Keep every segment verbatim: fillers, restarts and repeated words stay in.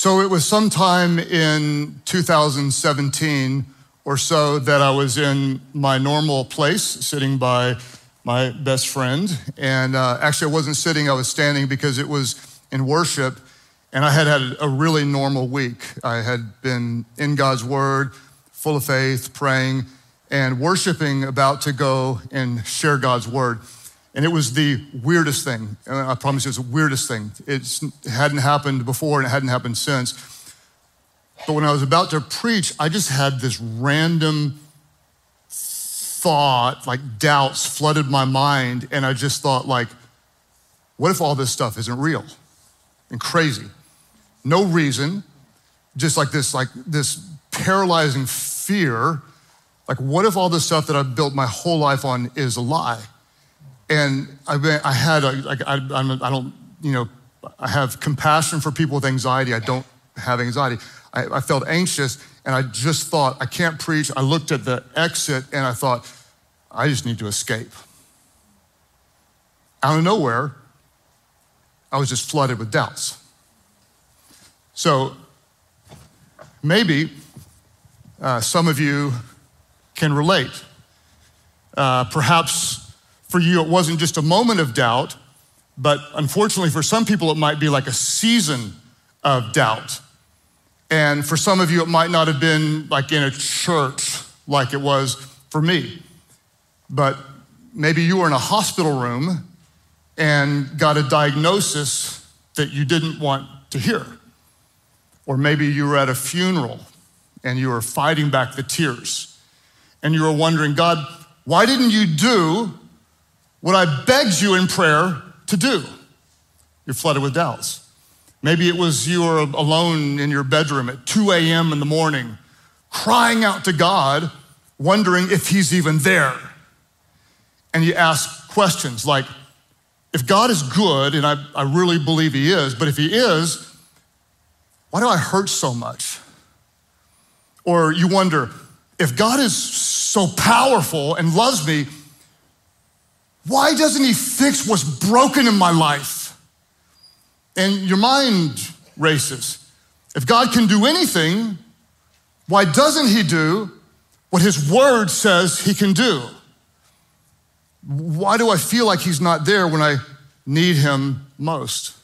So it was sometime in two thousand seventeen or so that I was in my normal place, sitting by my best friend. And uh, actually I wasn't sitting, I was standing because it was in worship. And I had had a really normal week. I had been in God's word, full of faith, praying and worshiping, about to go and share God's word. And it was the weirdest thing. And I promise you, it's the weirdest thing. It's, it hadn't happened before and it hadn't happened since. But when I was about to preach, I just had this random thought, like doubts flooded my mind. And I just thought, like, what if all this stuff isn't real and crazy? No reason, just like this, like this paralyzing fear. Like, what if all this stuff that I've built my whole life on is a lie? And I, I had, a, like, I, I'm, I don't, you know, I have compassion for people with anxiety. I don't have anxiety. I, I felt anxious, and I just thought, I can't preach. I looked at the exit, and I thought, I just need to escape. Out of nowhere, I was just flooded with doubts. So maybe uh, some of you can relate. Uh, perhaps for you, it wasn't just a moment of doubt, but unfortunately for some people, it might be like a season of doubt. And for some of you, it might not have been like in a church like it was for me, but maybe you were in a hospital room and got a diagnosis that you didn't want to hear. Or maybe you were at a funeral and you were fighting back the tears and you were wondering, God, why didn't you do what I begged you in prayer to do? You're flooded with doubts. Maybe it was you were alone in your bedroom at two a.m. in the morning, crying out to God, wondering if he's even there. And you ask questions like, if God is good, and I, I really believe he is, but if he is, why do I hurt so much? Or you wonder, if God is so powerful and loves me, why doesn't he fix what's broken in my life? And your mind races. If God can do anything, why doesn't he do what his word says he can do? Why do I feel like he's not there when I need him most?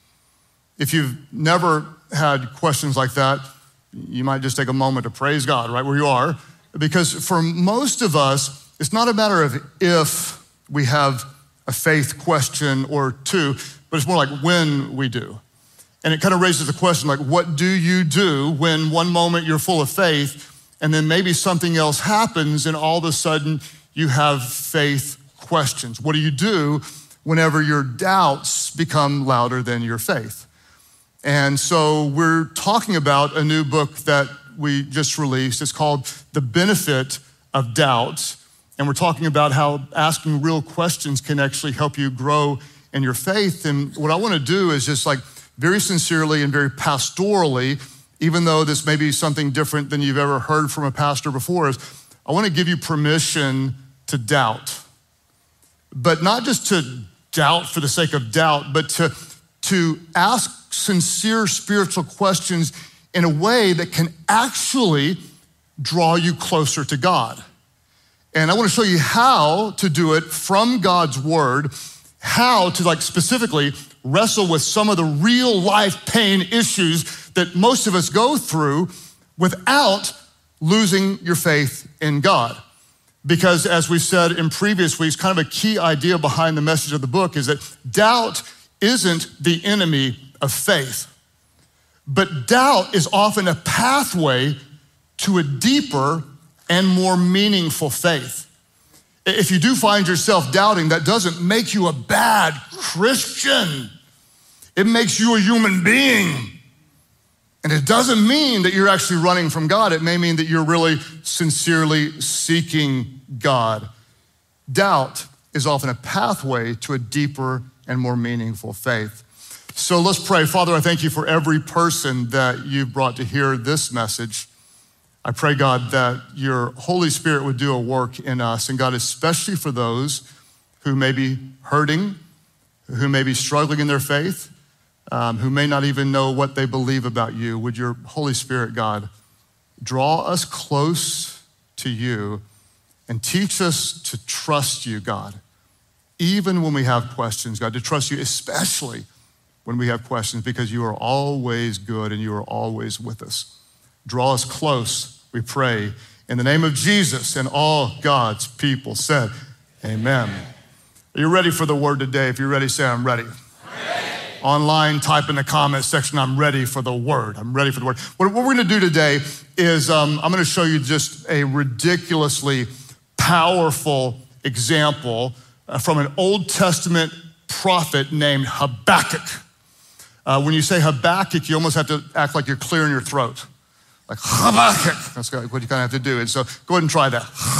If you've never had questions like that, you might just take a moment to praise God right where you are. Because for most of us, it's not a matter of if we have a faith question or two, but it's more like when we do. And it kind of raises the question, like, what do you do when one moment you're full of faith and then maybe something else happens and all of a sudden you have faith questions? What do you do whenever your doubts become louder than your faith? And so we're talking about a new book that we just released. It's called The Benefit of Doubt. And we're talking about how asking real questions can actually help you grow in your faith. And what I want to do is just like very sincerely and very pastorally, even though this may be something different than you've ever heard from a pastor before, is I want to give you permission to doubt. But not just to doubt for the sake of doubt, but to, to ask sincere spiritual questions in a way that can actually draw you closer to God. And I want to show you how to do it from God's word, how to like specifically wrestle with some of the real life pain issues that most of us go through without losing your faith in God. Because as we've said in previous weeks, kind of a key idea behind the message of the book is that doubt isn't the enemy of faith, but doubt is often a pathway to a deeper and more meaningful faith. If you do find yourself doubting, that doesn't make you a bad Christian. It makes you a human being. And it doesn't mean that you're actually running from God. It may mean that you're really sincerely seeking God. Doubt is often a pathway to a deeper and more meaningful faith. So let's pray. Father, I thank you for every person that you've brought to hear this message. I pray, God, that your Holy Spirit would do a work in us. And God, especially for those who may be hurting, who may be struggling in their faith, um, who may not even know what they believe about you, would your Holy Spirit, God, draw us close to you and teach us to trust you, God, even when we have questions, God, to trust you, especially when we have questions, because you are always good and you are always with us. Draw us close, we pray, in the name of Jesus, and all God's people said, amen. Are you ready for the word today? If you're ready, say, I'm ready. ready. Online, type in the comment section, I'm ready for the word. I'm ready for the word. What, what we're gonna do today is um, I'm gonna show you just a ridiculously powerful example uh, from an Old Testament prophet named Habakkuk. Uh, when you say Habakkuk, you almost have to act like you're clearing your throat. Like Habakkuk, that's what you kind of have to do. And so go ahead and try that.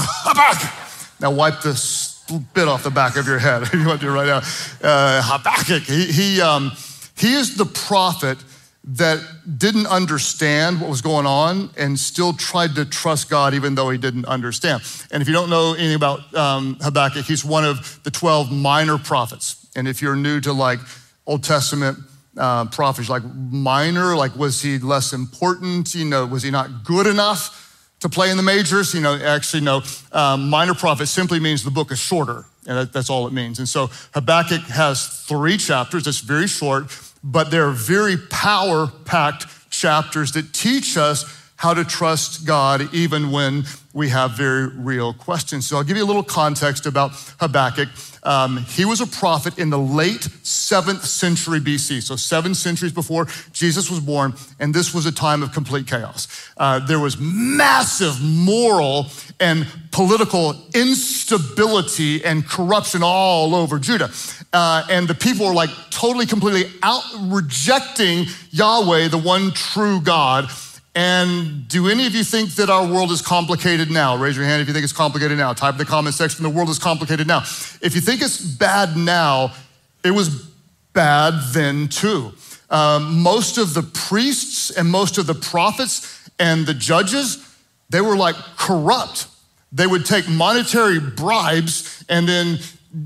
Habakkuk. Now wipe the spit off the back of your head. You want to do it right now. Uh, Habakkuk, he, he, um, he is the prophet that didn't understand what was going on and still tried to trust God even though he didn't understand. And if you don't know anything about um, Habakkuk, he's one of the twelve minor prophets. And if you're new to like Old Testament uh, prophets, like minor, like was he less important? You know, was he not good enough to play in the majors? You know, actually no, um, minor prophet simply means the book is shorter. And that, that's all it means. And so Habakkuk has three chapters. It's very short, but they're very power-packed chapters that teach us how to trust God even when we have very real questions. So I'll give you a little context about Habakkuk. Um, he was a prophet in the late seventh century B C, so seven centuries before Jesus was born, and this was a time of complete chaos. Uh, there was massive moral and political instability and corruption all over Judah. Uh, and the people were like totally, completely out rejecting Yahweh, the one true God. And do any of you think that our world is complicated now? Raise your hand if you think it's complicated now. Type in the comment section, the world is complicated now. If you think it's bad now, it was bad then too. Um, most of the priests and most of the prophets and the judges, they were like corrupt. They would take monetary bribes and then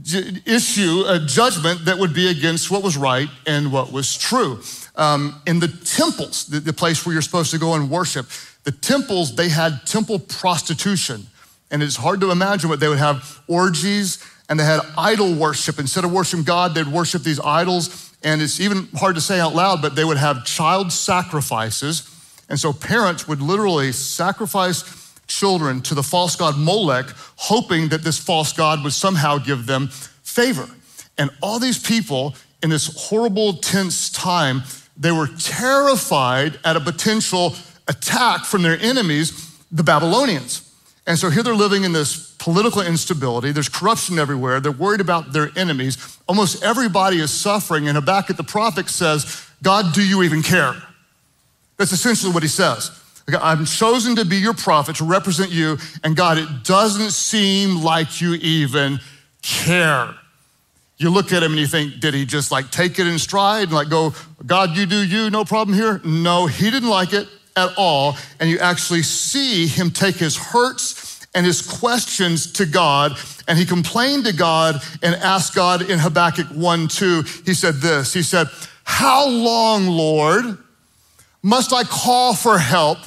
issue a judgment that would be against what was right and what was true. Um, in the temples, the, the place where you're supposed to go and worship, the temples, they had temple prostitution. And it's hard to imagine what they would have orgies and they had idol worship. Instead of worshiping God, they'd worship these idols. And it's even hard to say out loud, but they would have child sacrifices. And so parents would literally sacrifice children to the false god Molech, hoping that this false god would somehow give them favor. And all these people in this horrible, tense time, they were terrified at a potential attack from their enemies, the Babylonians. And so here they're living in this political instability. There's corruption everywhere. They're worried about their enemies. Almost everybody is suffering. And Habakkuk the prophet says, God, do you even care? That's essentially what he says. I'm chosen to be your prophet, to represent you. And God, it doesn't seem like you even care. You look at him and you think, did he just like take it in stride and like go, God, you do you, no problem here? No, he didn't like it at all. And you actually see him take his hurts and his questions to God. And he complained to God and asked God in Habakkuk one two, he said this, he said, how long, Lord, must I call for help,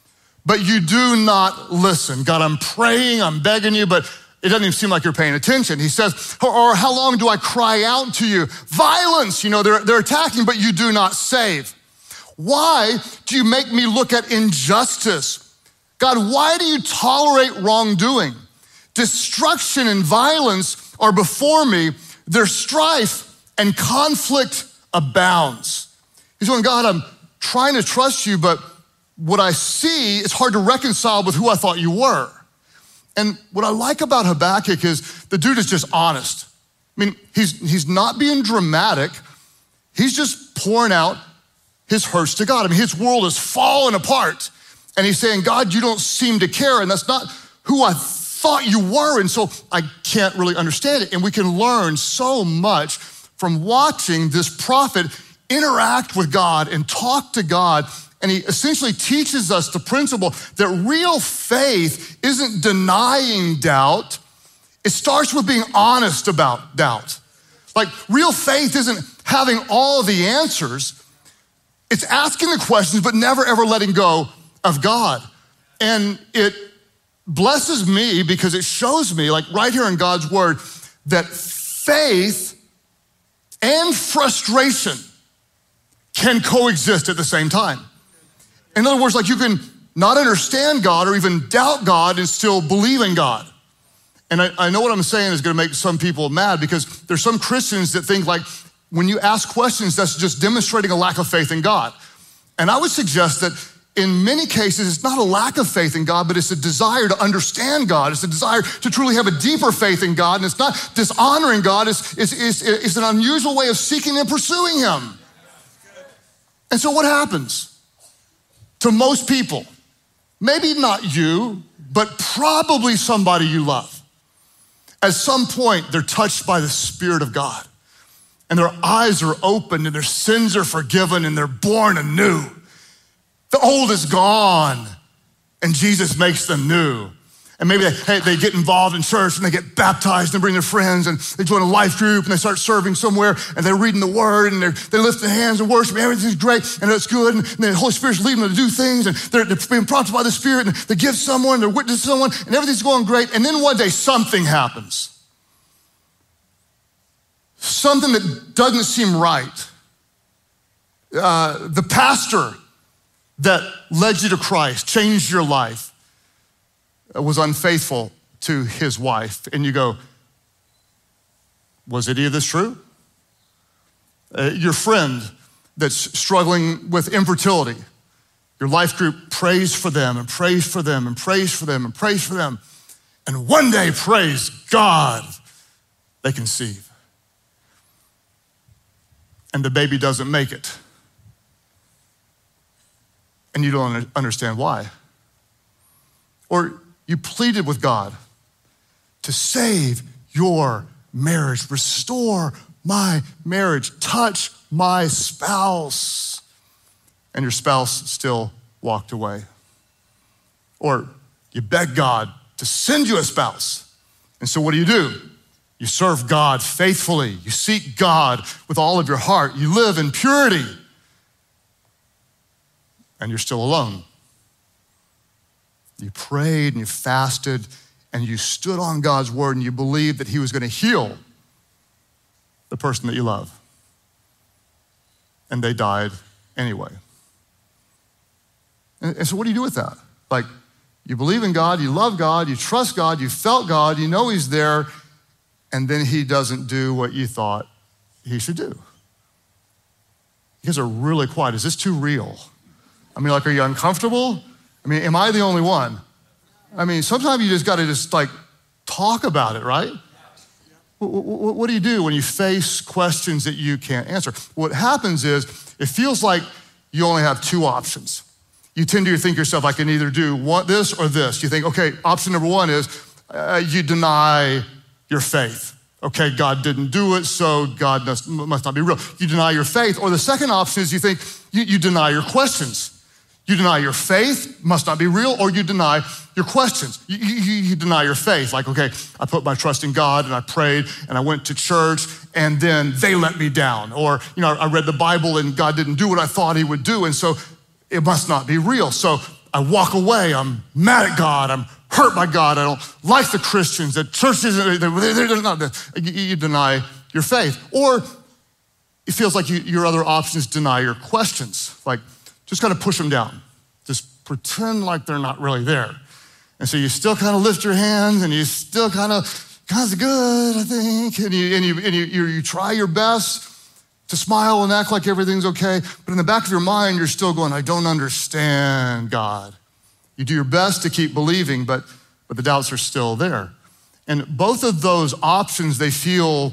but you do not listen? God, I'm praying, I'm begging you, but it doesn't even seem like you're paying attention. He says, or, or how long do I cry out to you? Violence, you know, they're, they're attacking, but you do not save. Why do you make me look at injustice? God, why do you tolerate wrongdoing? Destruction and violence are before me. There's strife and conflict abounds. He's going, God, I'm trying to trust you, but what I see is hard to reconcile with who I thought you were. And what I like about Habakkuk is the dude is just honest. I mean, he's, he's not being dramatic. He's just pouring out his hurts to God. I mean, his world is falling apart. And he's saying, God, you don't seem to care. And that's not who I thought you were. And so I can't really understand it. And we can learn so much from watching this prophet interact with God and talk to God. And he essentially teaches us the principle that real faith isn't denying doubt. It starts with being honest about doubt. Like real faith isn't having all the answers. It's asking the questions, but never ever letting go of God. And it blesses me because it shows me, like right here in God's word, that faith and frustration can coexist at the same time. In other words, like you can not understand God or even doubt God and still believe in God. And I, I know what I'm saying is gonna make some people mad because there's some Christians that think like when you ask questions, that's just demonstrating a lack of faith in God. And I would suggest that in many cases, it's not a lack of faith in God, but it's a desire to understand God. It's a desire to truly have a deeper faith in God. And it's not dishonoring God, it's, it's, it's, it's an unusual way of seeking and pursuing Him. And so what happens to most people? Maybe not you, but probably somebody you love. At some point, they're touched by the Spirit of God and their eyes are opened and their sins are forgiven and they're born anew. The old is gone and Jesus makes them new. And maybe they, hey, they get involved in church and they get baptized and bring their friends and they join a life group and they start serving somewhere and they're reading the word and they're, they lift their hands and worship and everything's great and it's good and, and the Holy Spirit's leading them to do things and they're, they're being prompted by the Spirit and they give someone, they're witnessing someone and everything's going great. And then one day something happens. Something that doesn't seem right. Uh, the pastor that led you to Christ, changed your life, was unfaithful to his wife. And you go, was any of this true? Uh, your friend that's struggling with infertility, your life group prays for them and prays for them and prays for them and prays for them. And one day, praise God, they conceive. And the baby doesn't make it. And you don't understand why. Or you pleaded with God to save your marriage, restore my marriage, touch my spouse, and your spouse still walked away. Or you beg God to send you a spouse. And so what do you do? You serve God faithfully. You seek God with all of your heart. You live in purity. And you're still alone. You prayed and you fasted and you stood on God's word and you believed that He was going to heal the person that you love. And they died anyway. And, and so what do you do with that? Like, you believe in God, you love God, you trust God, you felt God, you know He's there, and then He doesn't do what you thought He should do. You guys are really quiet. Is this too real? I mean, like, are you uncomfortable? I mean, am I the only one? I mean, sometimes you just got to just like talk about it, right? What do you do when you face questions that you can't answer? What happens is it feels like you only have two options. You tend to think yourself, I can either do one, this or this. You think, okay, option number one is uh, you deny your faith. Okay, God didn't do it, so God must, must not be real. You deny your faith. Or the second option is you think you, you deny your questions. You deny your faith, must not be real, or you deny your questions. You, you, you deny your faith. Like, okay, I put my trust in God and I prayed and I went to church and then they let me down. Or, you know, I read the Bible and God didn't do what I thought He would do, and so it must not be real. So I walk away, I'm mad at God, I'm hurt by God, I don't like the Christians, the churches, they're, they're not, you, you deny your faith. Or it feels like you, your other options deny your questions. Like, just kind of push them down. Just pretend like they're not really there. And so you still kind of lift your hands and you still kind of, God's good, I think. And you, and you, and you, you, you try your best to smile and act like everything's okay. But in the back of your mind, you're still going, I don't understand God. You do your best to keep believing, but, but the doubts are still there. And both of those options, they feel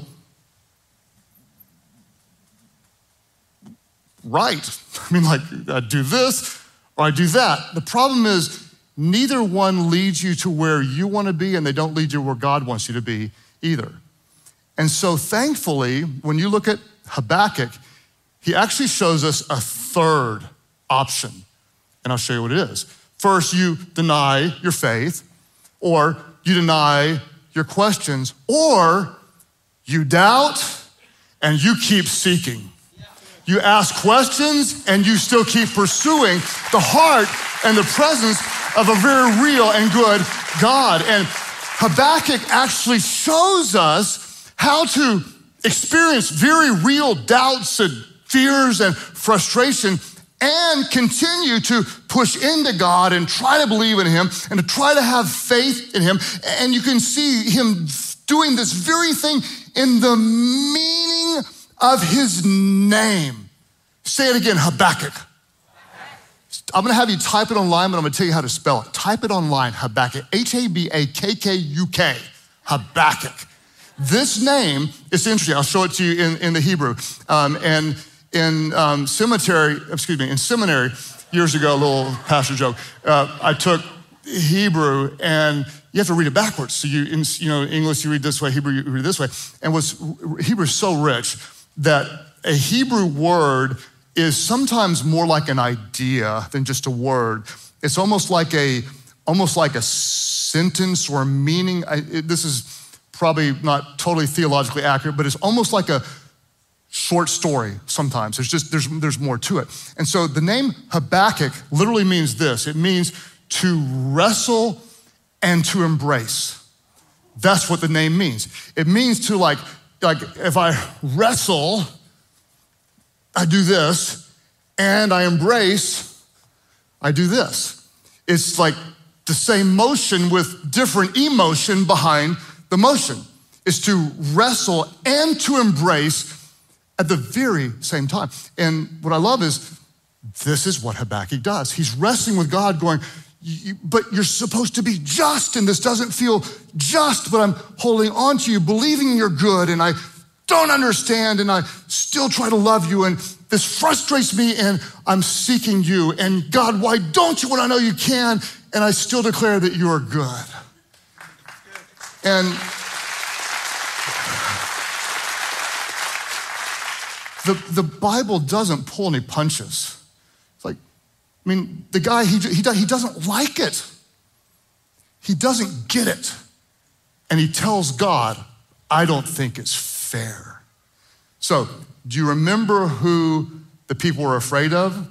right. I mean, like, I do this or I do that. The problem is neither one leads you to where you want to be, and they don't lead you where God wants you to be either. And so thankfully, when you look at Habakkuk, he actually shows us a third option. And I'll show you what it is. First, you deny your faith, or you deny your questions, or you doubt and you keep seeking. You ask questions and you still keep pursuing the heart and the presence of a very real and good God. And Habakkuk actually shows us how to experience very real doubts and fears and frustration and continue to push into God and try to believe in him and to try to have faith in him. And you can see him doing this very thing in the meaning of his name. Say it again, Habakkuk. I'm gonna have you type it online, but I'm gonna tell you how to spell it. Type it online, Habakkuk, H A B A K K U K, Habakkuk. This name is interesting. I'll show it to you in, in the Hebrew. Um, and in um, cemetery, excuse me, in seminary years ago, a little pastor joke, uh, I took Hebrew and you have to read it backwards. So you, in, you know, English you read this way, Hebrew you read this way. And what's, Hebrew is so rich that a Hebrew word is sometimes more like an idea than just a word. It's almost like a, almost like a sentence or a meaning. I, it, this is probably not totally theologically accurate, but it's almost like a short story sometimes. There's just, there's, there's more to it. And so the name Habakkuk literally means this. It means to wrestle and to embrace. That's what the name means. It means to like, like if I wrestle, I do this, and I embrace, I do this. It's like the same motion with different emotion behind the motion. It's to wrestle and to embrace at the very same time. And what I love is this is what Habakkuk does. He's wrestling with God going, but you're supposed to be just, and this doesn't feel just, but I'm holding on to you, believing you're good, and I don't understand, and I still try to love you, and this frustrates me, and I'm seeking you. And God, why don't you when I know you can? And I still declare that you are good. And the, the Bible doesn't pull any punches. It's like, I mean, the guy, he, he, he doesn't like it. He doesn't get it. And he tells God, I don't think it's fair. So, do you remember who the people were afraid of?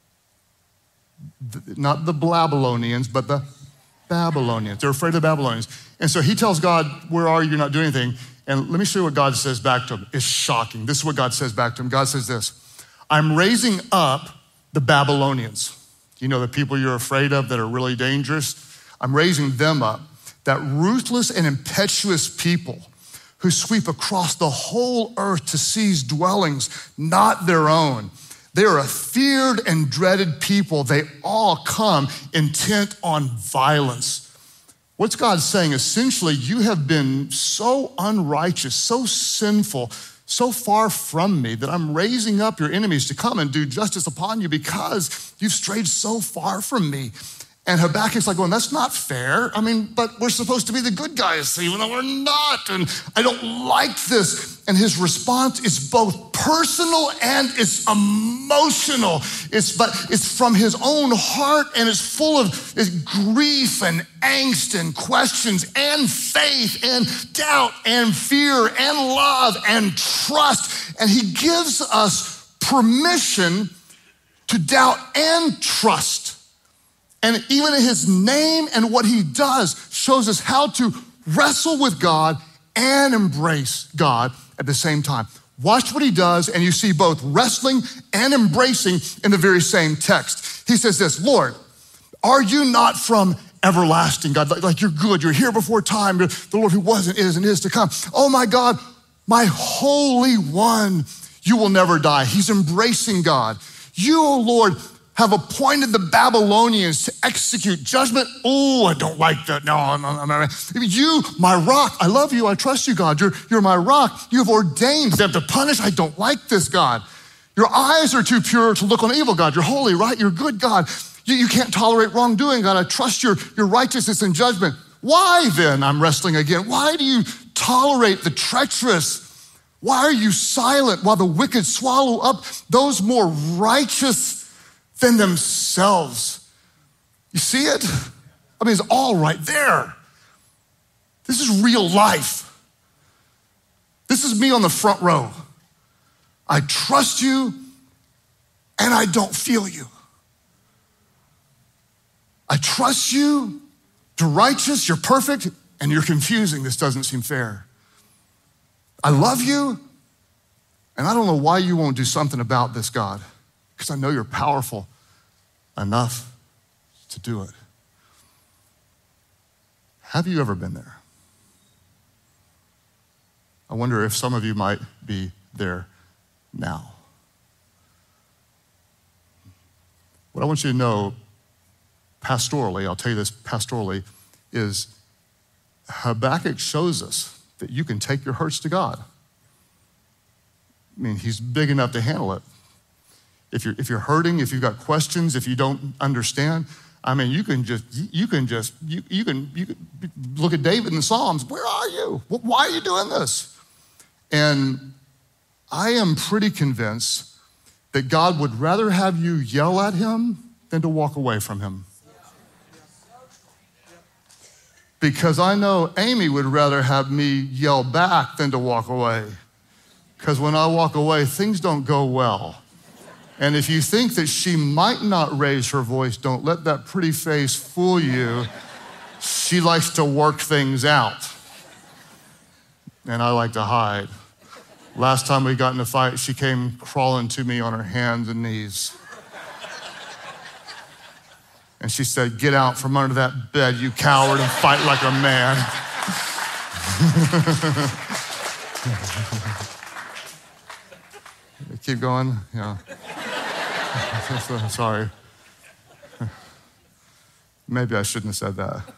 Not the Babylonians, but the Babylonians. They're afraid of the Babylonians. And so he tells God, where are you? You're not doing anything. And let me show you what God says back to him. It's shocking. This is what God says back to him. God says this, I'm raising up the Babylonians. You know, the people you're afraid of that are really dangerous. I'm raising them up. That ruthless and impetuous people who sweep across the whole earth to seize dwellings, not their own. They are a feared and dreaded people. They all come intent on violence. What's God saying? Essentially, you have been so unrighteous, so sinful, so far from me that I'm raising up your enemies to come and do justice upon you because you've strayed so far from me. And Habakkuk's like going, that's not fair. I mean, but we're supposed to be the good guys, even though we're not. And I don't like this. And his response is both personal and it's emotional. It's, but it's from his own heart and it's full of it's grief and angst and questions and faith and doubt and fear and love and trust. And he gives us permission to doubt and trust. And even his name and what he does shows us how to wrestle with God and embrace God at the same time. Watch what he does, and you see both wrestling and embracing in the very same text. He says this, Lord, are you not from everlasting, God? Like, like you're good, you're here before time, you're the Lord who was and is and is to come. Oh my God, my Holy One, you will never die. He's embracing God. You, oh Lord, have appointed the Babylonians to execute judgment. Oh, I don't like that. No, no, no, no. You, my rock, I love you, I trust you, God. You're, you're my rock. You have ordained them to punish. I don't like this, God. Your eyes are too pure to look on evil, God. You're holy, right? You're good, God. You, you can't tolerate wrongdoing, God. I trust your, your righteousness and judgment. Why then, I'm wrestling again, why do you tolerate the treacherous? Why are you silent while the wicked swallow up those more righteous than themselves? You see it? I mean, it's all right there. This is real life. This is me on the front row. I trust you and I don't feel you. I trust you, you're righteous, you're perfect, and you're confusing. This doesn't seem fair. I love you, and I don't know why you won't do something about this, God, because I know you're powerful enough to do it. Have you ever been there? I wonder if some of you might be there now. What I want you to know pastorally, I'll tell you this pastorally, is Habakkuk shows us that you can take your hurts to God. I mean, he's big enough to handle it. If you're, if you're hurting, if you've got questions, if you don't understand, I mean, you can just, you can just, you, you can, you can look at David in the Psalms. Where are you? Why are you doing this? And I am pretty convinced that God would rather have you yell at him than to walk away from him. Because I know Amy would rather have me yell back than to walk away. Because when I walk away, things don't go well. And if you think that she might not raise her voice, don't let that pretty face fool you. She likes to work things out. And I like to hide. Last time we got in a fight, she came crawling to me on her hands and knees. And she said, "Get out from under that bed, you coward, and fight like a man." Keep going? Yeah. Sorry. Maybe I shouldn't have said that.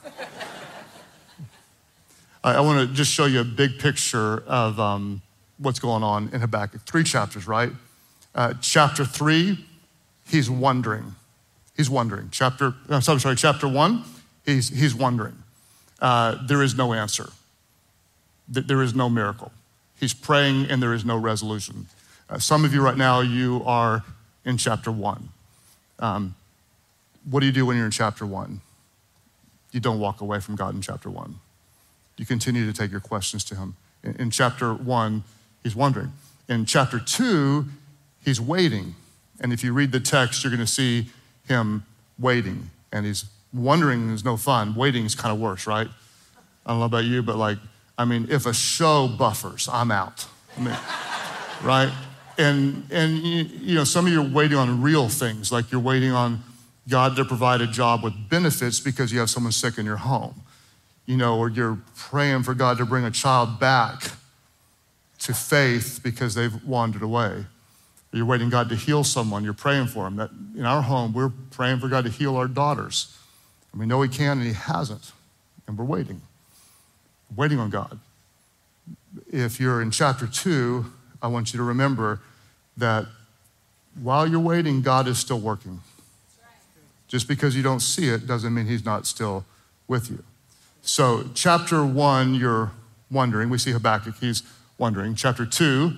I, I want to just show you a big picture of um, what's going on in Habakkuk. Three chapters, right? Uh, chapter three, he's wondering. He's wondering. Chapter, I'm sorry, chapter one, he's, he's wondering. Uh, there is no answer. There is no miracle. He's praying and there is no resolution. Uh, some of you right now, you are in chapter one. Um, what do you do when you're in chapter one? You don't walk away from God in chapter one. You continue to take your questions to him. In, in chapter one, he's wondering. In chapter two, he's waiting. And if you read the text, you're gonna see him waiting. And he's wondering is no fun. Waiting is kind of worse, right? I don't know about you, but like, I mean, if a show buffers, I'm out. I mean, right? And, and you, you know, some of you are waiting on real things, like you're waiting on God to provide a job with benefits because you have someone sick in your home, you know, or you're praying for God to bring a child back to faith because they've wandered away. Or you're waiting God to heal someone, you're praying for them. That in our home, we're praying for God to heal our daughters. And we know he can and he hasn't, and we're waiting, waiting on God. If you're in chapter two, I want you to remember that while you're waiting, God is still working. Just because you don't see it doesn't mean he's not still with you. So chapter one, you're wondering. We see Habakkuk, he's wondering. Chapter two,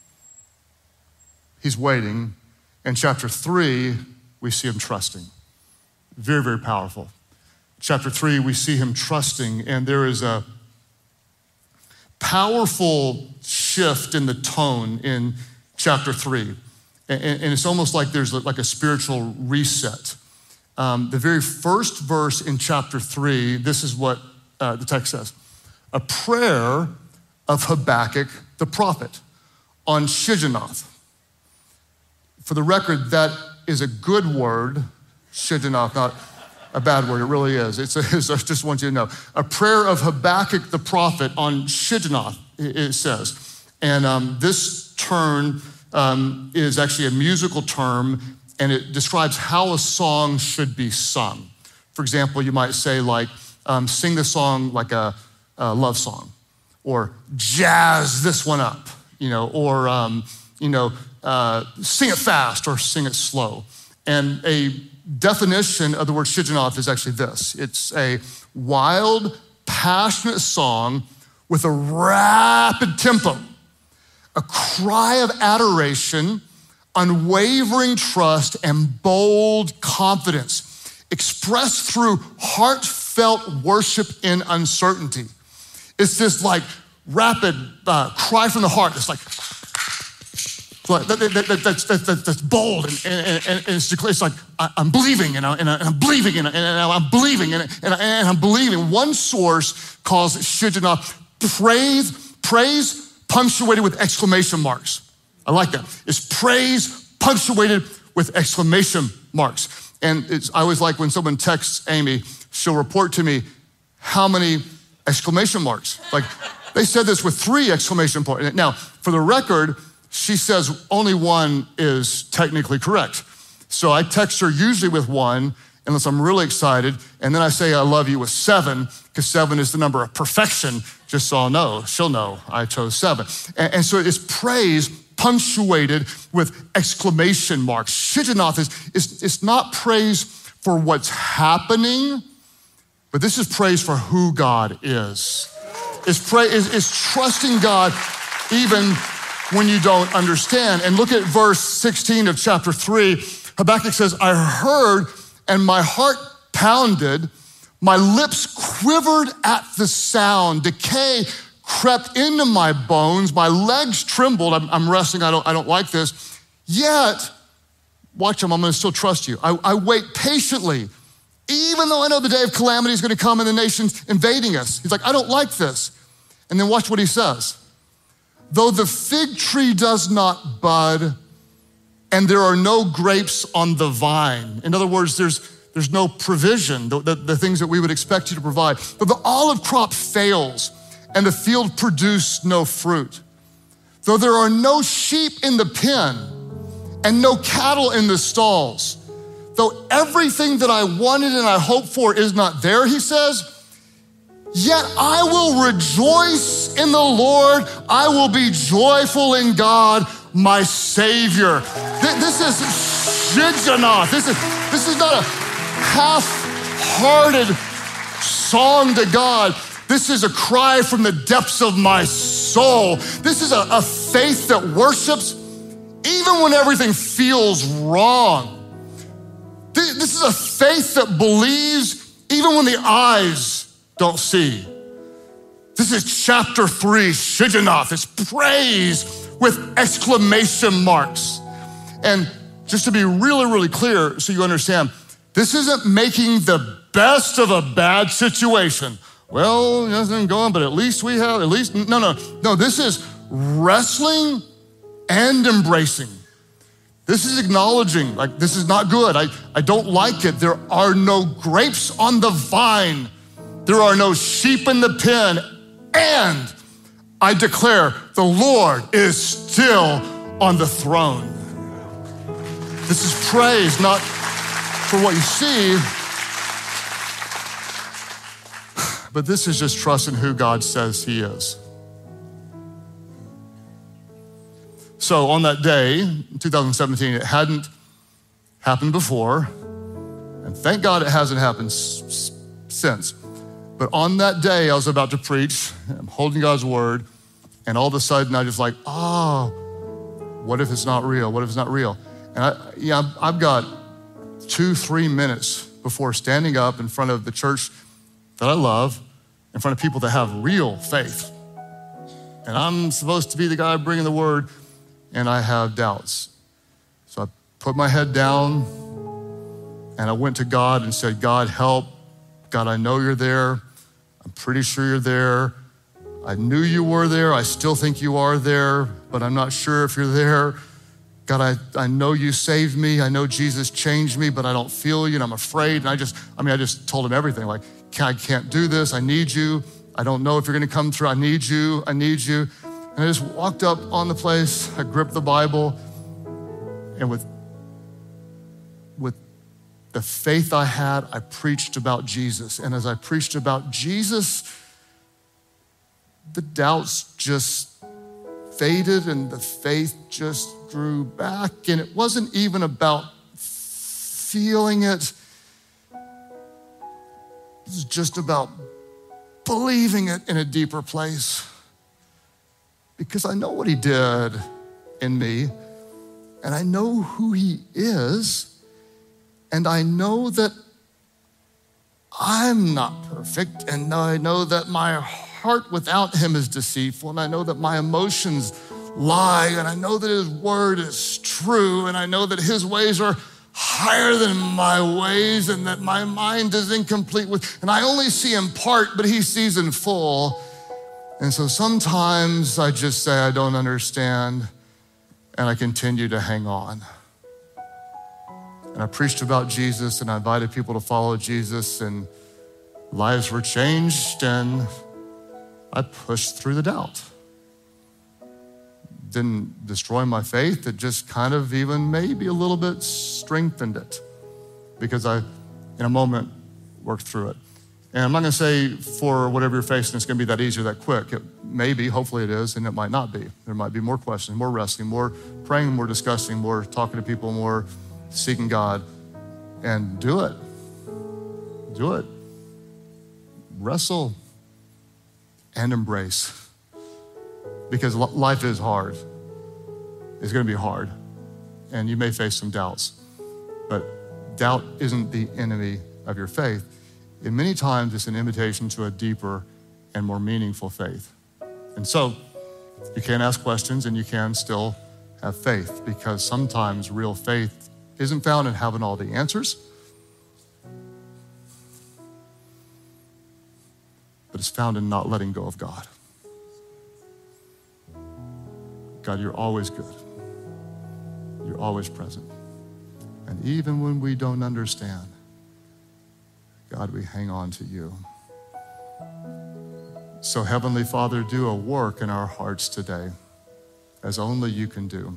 he's waiting. And chapter three, we see him trusting. Very, very powerful. Chapter three, we see him trusting, and there is a powerful shift in the tone in chapter three. And, and it's almost like there's like a spiritual reset. Um, the very first verse in chapter three, this is what uh, the text says. A prayer of Habakkuk the prophet on Shigionoth. For the record, that is a good word, Shigionoth, not a bad word, it really is. It's a, it's, I just want you to know. A prayer of Habakkuk the prophet on Shigionoth, it says. And um, this term um, is actually a musical term, and it describes how a song should be sung. For example, you might say like, um, sing the song like a, a love song, or jazz this one up, you know, or, um, you know, uh, sing it fast or sing it slow. And a definition of the word Shigionoth is actually this. It's a wild, passionate song with a rapid tempo, a cry of adoration, unwavering trust, and bold confidence, expressed through heartfelt worship in uncertainty. It's this like rapid uh, cry from the heart. It's like, That, that, that, that, that's, that, that, that's bold and, and, and, and it's, it's like, I, I'm believing and, I, and, I, and I'm believing and, I, and I'm believing and, and, I, and I'm believing. One source calls it shidana, praise, praise punctuated with exclamation marks. I like that. It's praise punctuated with exclamation marks. And it's, I always like when someone texts Amy, she'll report to me how many exclamation marks. Like they said this with three exclamation points. Now, for the record, she says only one is technically correct. So I text her usually with one, unless I'm really excited, and then I say I love you with seven, because seven is the number of perfection, just so I'll know, she'll know I chose seven. And, and so it's praise punctuated with exclamation marks. Shidanoth is, is it's not praise for what's happening, but this is praise for who God is. It's, pray, it's, it's trusting God even when you don't understand. And look at verse sixteen of chapter three. Habakkuk says, I heard and my heart pounded, my lips quivered at the sound, decay crept into my bones, my legs trembled. I'm, I'm wrestling, I don't, I don't like this. Yet, watch him, I'm gonna still trust you. I, I wait patiently, even though I know the day of calamity is gonna come and the nation's invading us. He's like, I don't like this. And then watch what he says. Though the fig tree does not bud and there are no grapes on the vine. In other words, there's, there's no provision, the, the, the things that we would expect you to provide. But the olive crop fails and the field produce no fruit. Though there are no sheep in the pen and no cattle in the stalls, though everything that I wanted and I hoped for is not there, he says, yet I will rejoice in the Lord. I will be joyful in God, my Savior. This is shidanoth. This is, this is not a half-hearted song to God. This is a cry from the depths of my soul. This is a, a faith that worships even when everything feels wrong. This is a faith that believes even when the eyes don't see. This is chapter three, shidanoth. It's praise with exclamation marks. And just to be really, really clear so you understand, this isn't making the best of a bad situation. Well, nothing going, but at least we have, at least, no, no, no, this is wrestling and embracing. This is acknowledging, like, this is not good. I, I don't like it. There are no grapes on the vine. There are no sheep in the pen. And I declare the Lord is still on the throne. This is praise, not for what you see, but this is just trusting who God says he is. So on that day, in two thousand seventeen, it hadn't happened before, and thank God it hasn't happened s- since. But on that day, I was about to preach, I'm holding God's word, and all of a sudden I just like, oh, what if it's not real? What if it's not real? And I, yeah, I've got two, three minutes before standing up in front of the church that I love, in front of people that have real faith. And I'm supposed to be the guy bringing the word, and I have doubts. So I put my head down, and I went to God and said, God, help. God, I know you're there. I'm pretty sure you're there. I knew you were there. I still think you are there, but I'm not sure if you're there. God, I, I know you saved me. I know Jesus changed me, but I don't feel you and I'm afraid. And I just, I mean, I just told him everything. Like, I can't do this. I need you. I don't know if you're gonna come through. I need you. I need you. And I just walked up on the place. I gripped the Bible, and with, with the faith I had, I preached about Jesus. And as I preached about Jesus, the doubts just faded and the faith just grew back. And it wasn't even about feeling it. It was just about believing it in a deeper place. Because I know what he did in me, and I know who he is. And I know that I'm not perfect, and I know that my heart without him is deceitful, and I know that my emotions lie, and I know that his word is true, and I know that his ways are higher than my ways, and that my mind is incomplete with, and I only see in part, but he sees in full. And so sometimes I just say, I don't understand, and I continue to hang on. And I preached about Jesus, and I invited people to follow Jesus, and lives were changed, and I pushed through the doubt. Didn't destroy my faith, it just kind of even maybe a little bit strengthened it, because I, in a moment, worked through it. And I'm not gonna say for whatever you're facing, it's gonna be that easy or that quick. It may be, hopefully it is, and it might not be. There might be more questions, more wrestling, more praying, more discussing, more talking to people, more seeking God. And do it, do it. Wrestle and embrace. Because life is hard. It's gonna be hard. And you may face some doubts. But doubt isn't the enemy of your faith. And many times it's an invitation to a deeper and more meaningful faith. And so you can ask questions and you can still have faith, because sometimes real faith isn't found in having all the answers, but it's found in not letting go of God. God, you're always good. You're always present. And even when we don't understand, God, we hang on to you. So Heavenly Father, do a work in our hearts today as only you can do.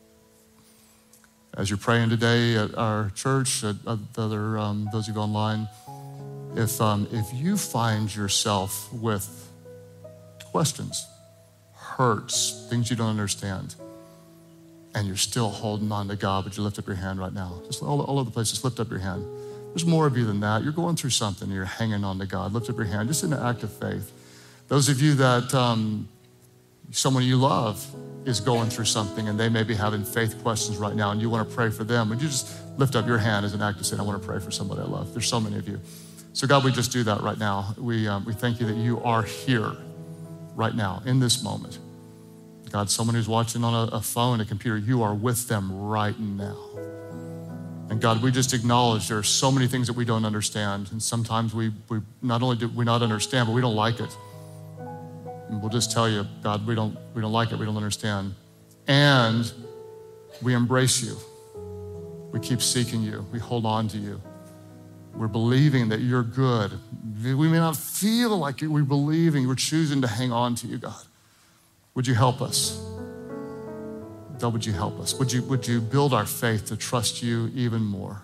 As you're praying today at our church, at other, um, those of you online, if, um, if you find yourself with questions, hurts, things you don't understand, and you're still holding on to God, would you lift up your hand right now? Just all, all over the place, just lift up your hand. There's more of you than that. You're going through something, you're hanging on to God. Lift up your hand, just in an act of faith. Those of you that um, someone you love is going through something and they may be having faith questions right now and you want to pray for them, would you just lift up your hand as an act of saying, I want to pray for somebody I love? There's so many of you. So God, we just do that right now. We, um, we thank you that you are here right now in this moment. God, someone who's watching on a, a phone, a computer, you are with them right now. And God, we just acknowledge there are so many things that we don't understand. And sometimes we, we not only do we not understand, but we don't like it. And we'll just tell you, God, we don't, we don't like it, we don't understand. And we embrace you. We keep seeking you. We hold on to you. We're believing that you're good. We may not feel like it. We're believing, we're choosing to hang on to you, God. Would you help us? God, would you help us? Would you, would you build our faith to trust you even more?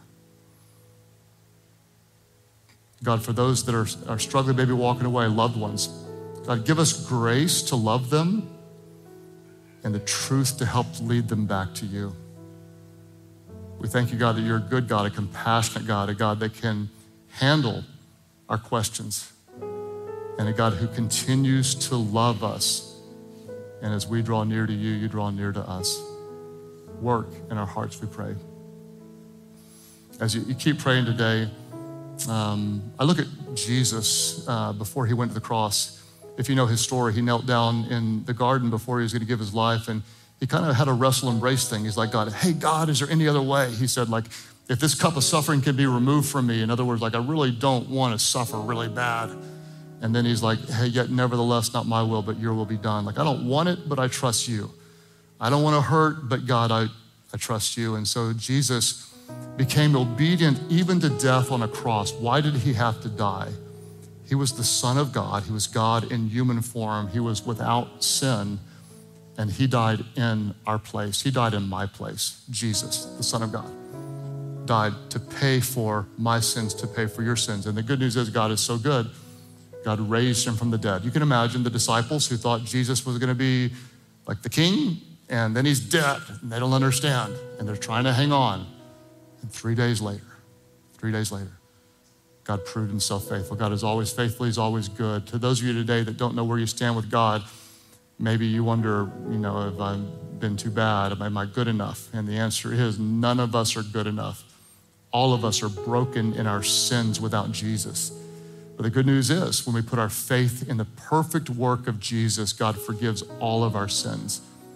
God, for those that are, are struggling, maybe walking away, loved ones, God, give us grace to love them and the truth to help lead them back to you. We thank you, God, that you're a good God, a compassionate God, a God that can handle our questions, and a God who continues to love us. And as we draw near to you, you draw near to us. Work in our hearts, we pray. As you, you keep praying today, um, I look at Jesus uh, before he went to the cross. If you know his story, he knelt down in the garden before he was going to give his life, and he kind of had a wrestle embrace thing. He's like, God, hey, God, is there any other way? He said, like, if this cup of suffering can be removed from me, in other words, like, I really don't want to suffer really bad. And then he's like, hey, yet nevertheless, not my will, but your will be done. Like, I don't want it, but I trust you. I don't want to hurt, but God, I, I trust you. And so Jesus became obedient even to death on a cross. Why did he have to die? He was the Son of God. He was God in human form. He was without sin, and he died in our place. He died in my place. Jesus, the Son of God, died to pay for my sins, to pay for your sins. And the good news is God is so good. God raised him from the dead. You can imagine the disciples who thought Jesus was gonna be like the king, and then he's dead, and they don't understand, and they're trying to hang on. And three days later, three days later, God proved himself faithful. God is always faithful, he's always good. To those of you today that don't know where you stand with God, maybe you wonder, you know, have I been too bad? Am I good enough? And the answer is none of us are good enough. All of us are broken in our sins without Jesus. But the good news is when we put our faith in the perfect work of Jesus, God forgives all of our sins.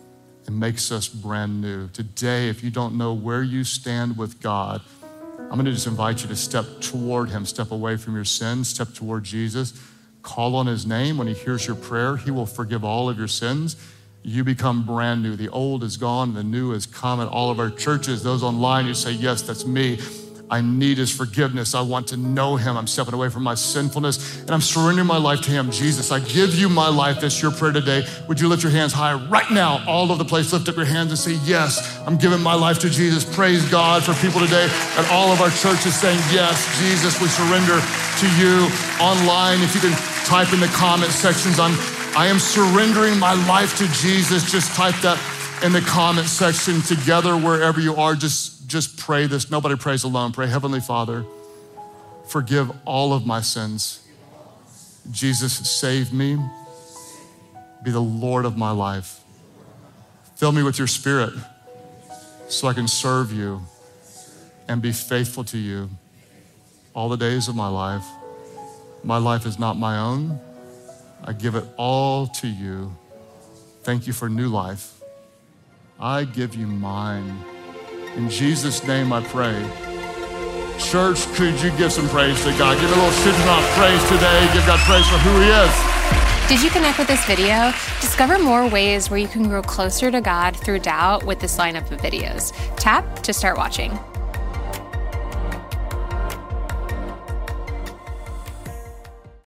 and makes us brand new. Today, if you don't know where you stand with God, I'm gonna just invite you to step toward him, step away from your sins, step toward Jesus. Call on his name. When he hears your prayer, he will forgive all of your sins. You become brand new. The old is gone, the new is come. At all of our churches, those online, you say, yes, that's me. I need his forgiveness. I want to know him. I'm stepping away from my sinfulness and I'm surrendering my life to him. Jesus, I give you my life. That's your prayer today. Would you lift your hands high right now? All over the place, lift up your hands and say, yes, I'm giving my life to Jesus. Praise God for people today at all of our churches saying, yes, Jesus, we surrender to you. Online, if you can type in the comment sections, I'm, I am surrendering my life to Jesus. Just type that in the comment section. Together, wherever you are, just Just pray this. Nobody prays alone. Pray, Heavenly Father, forgive all of my sins. Jesus, save me. Be the Lord of my life. Fill me with your Spirit so I can serve you and be faithful to you all the days of my life. My life is not my own. I give it all to you. Thank you for new life. I give you mine. In Jesus' name I pray. Church, could you give some praise to God? Give a little Shidrock praise today. Give God praise for who he is. Did you connect with this video? Discover more ways where you can grow closer to God through doubt with this lineup of videos. Tap to start watching.